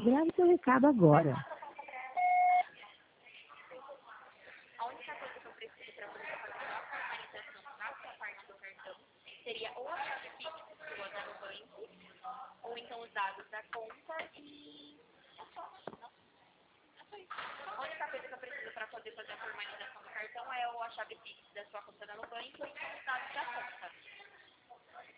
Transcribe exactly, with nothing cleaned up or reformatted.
Grave seu recado agora. A única coisa que eu preciso para poder fazer a formalização na sua parte do cartão seria ou a chave Pix sua da Nubank, ou então os dados da conta e... É só, não? É só isso. A única coisa que eu preciso para poder fazer a formalização do cartão é ou a chave Pix da sua conta da Nubank, ou então os dados